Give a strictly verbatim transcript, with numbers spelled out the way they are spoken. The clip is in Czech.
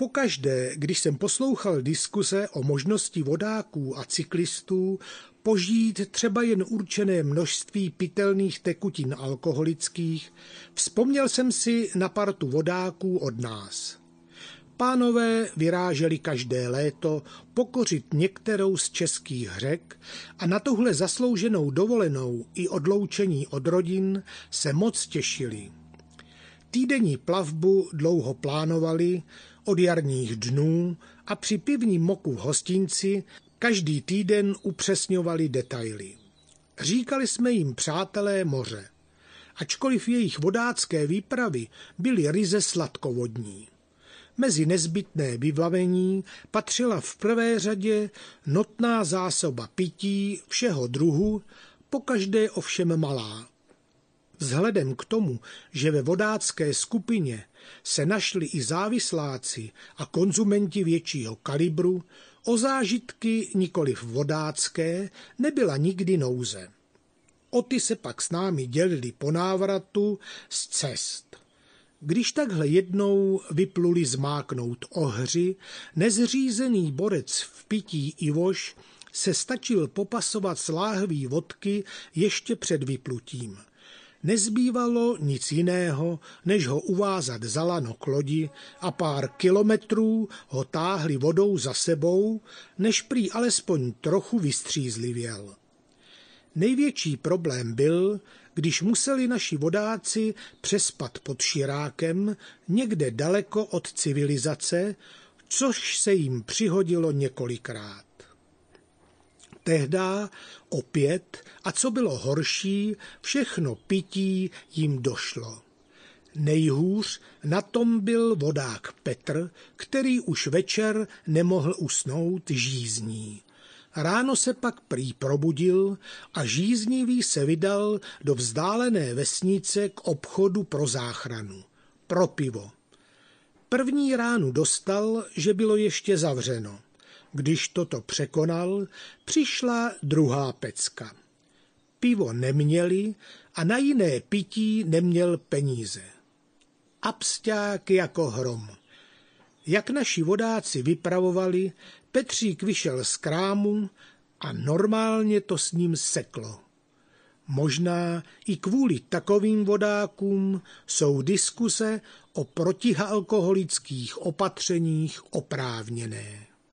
Pokaždé, když jsem poslouchal diskuse o možnosti vodáků a cyklistů požít třeba jen určené množství pitelných tekutin alkoholických, vzpomněl jsem si na partu vodáků od nás. Pánové vyráželi každé léto pokořit některou z českých řek a na tuhle zaslouženou dovolenou i odloučení od rodin se moc těšili. Týdenní plavbu dlouho plánovali, od jarních dnů a při pivním moku v hostinci každý týden upřesňovali detaily. Říkali jsme jim přátelé moře, ačkoliv jejich vodácké výpravy byly ryze sladkovodní. Mezi nezbytné vybavení patřila v prvé řadě notná zásoba pití všeho druhu, pokaždé ovšem malá. Vzhledem k tomu, že ve vodácké skupině se našli i závisláci a konzumenti většího kalibru, o zážitky nikoliv vodácké nebyla nikdy nouze. O ty se pak s námi dělili po návratu z cest. Když takhle jednou vypluli zmáknout ohři, nezřízený borec v pití Ivoš se stačil popasovat s láhví vodky ještě před vyplutím. Nezbývalo nic jiného, než ho uvázat za lano k lodi a pár kilometrů ho táhli vodou za sebou, než prý alespoň trochu vystřízlivěl. Největší problém byl, když museli naši vodáci přespat pod Širákem někde daleko od civilizace, což se jim přihodilo několikrát. Tehdá opět, a co bylo horší, všechno pití jim došlo. Nejhůř na tom byl vodák Petr, který už večer nemohl usnout žízní. Ráno se pak prý probudil a žíznivý se vydal do vzdálené vesnice k obchodu pro záchranu, pro pivo. První ránu dostal, že bylo ještě zavřeno. Když toto překonal, přišla druhá pecka. Pivo neměli a na jiné pití neměl peníze. Absťák jako hrom. Jak naši vodáci vypravovali, Petřík vyšel z krámu a normálně to s ním seklo. Možná i kvůli takovým vodákům jsou diskuse o protialkoholických opatřeních oprávněné.